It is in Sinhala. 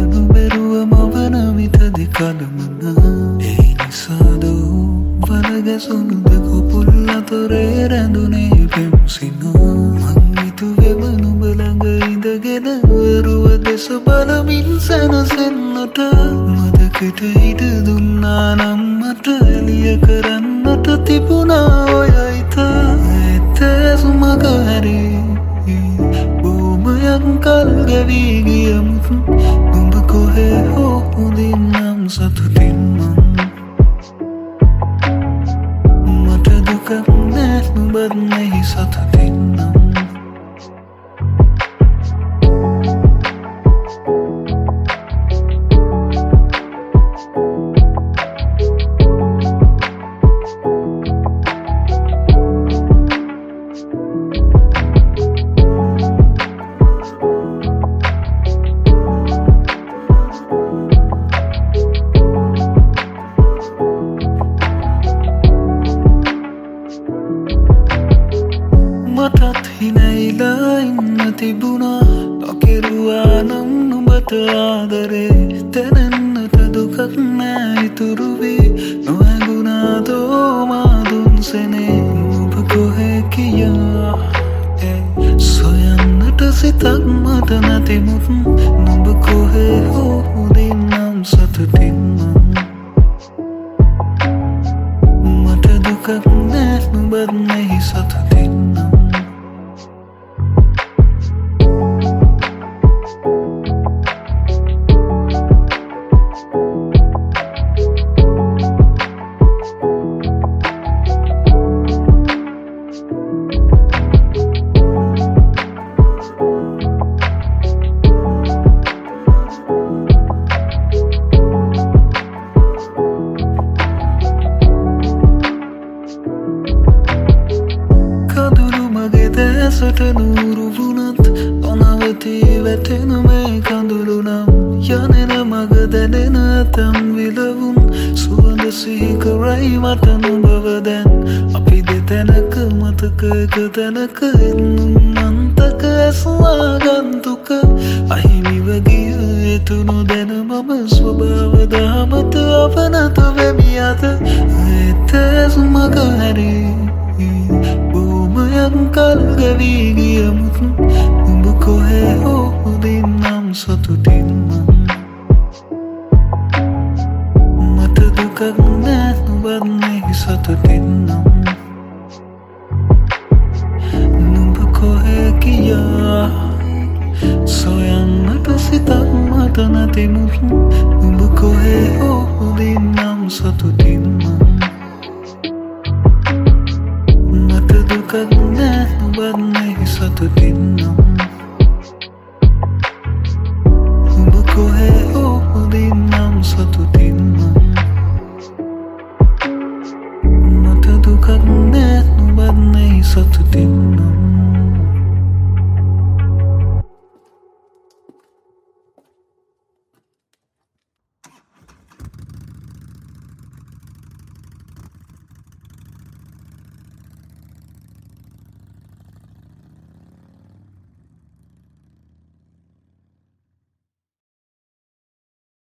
beruwa mavana mitadi kadamana ei nisado වලගැසුණු දෙක පුල් අතරේ රැඳුනේ පෙම්සින මං හිතුවෙම නුඹ ළඟ ඉඳගෙන වරුව දෙස බලමින් සැනසෙන්නට මතකෙට ඉඩ දුන්නා නම් මට එළිය කරන්නට තිබුණා ඔය හිත ඇත්තසුමක හැරී බොහොමයක් කල් ගෙවී ගියමුත් නුඹ කොහේ හෝ හොඳින් නම් සතුටින් මං but nahi satutin nam මටත් හිනැයිලා ඉන්න තිබුණා නොකෙරුවා නම් නුඹට ආදරේ දැනෙන්නට දුකක් නෑ ඉතුරු වී නොහැඟුණාදෝ මා දුන්සෙනේ නුඹ කොහේ කියා සොයන්නට සිතක් මට නැතිමුත් නුඹ කොහේ හෝ හොඳින් නම් සතුටින් මට දුකක් නෑ නුඹත් නැහි සතුටින් නම් ඇසට නూరు වුණත් නොනවතී වැටෙන මේ කඳුළු නම් යනෙන මග දැනෙන ඇතම් විලවුන් සුවඳ සිහි කරයි මට නුඹව දැන් අපි දෙතැනක මතක එක තැනක එන්නුම් අන්තක ඇස්වා ගන්තුක අහිමිව ගිය එතුණු දැන මම ස්වභාව දහමත අපනත වෙමි අත එතැසුමක හැරී කල් ගෙවී ගියමුත් නුඹ කොහේ හෝ හොඳින් නම් සතුටින් මට දුකක් නෑ නුඹත් නැහි සතුටින් නම් නුඹ කොහේ ගියා සොයන්නට සිතක් මට නැතිමුත් නුඹ කොහේ හෝ හොඳින් නම් සතුටින් දුකක් නෑ නුඹත් නැහි සතුටින් නම්